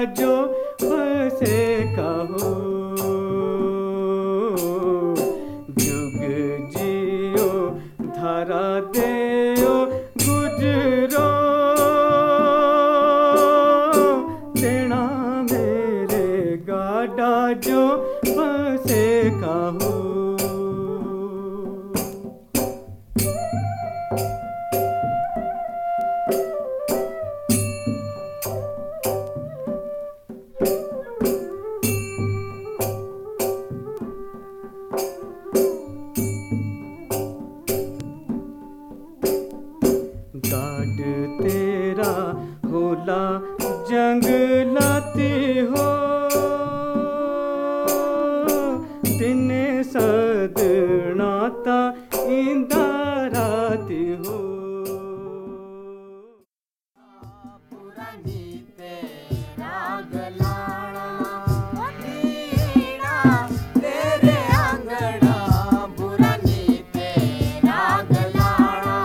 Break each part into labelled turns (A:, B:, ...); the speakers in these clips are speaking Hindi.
A: जो बसे कहो जुग जियो धरा देओ गुजरो देना मेरे गाड़ा जो बसे कहो गाड तेरा होला जंगलाती हो तिने सदनाता इंदाराती हो
B: पुरानी तेरा गलाना तेरे आंगड़ा पुरानी तेरा गलाना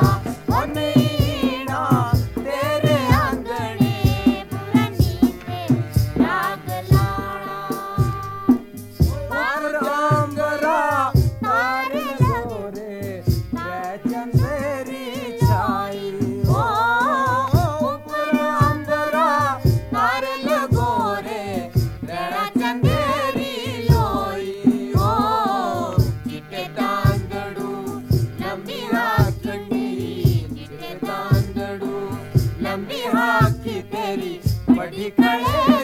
B: तेरे आंगणे पुरानी तेरा गलाना पर आंगरा तारे गोरे चंदेरी छाई तेरी बड़ी कड़े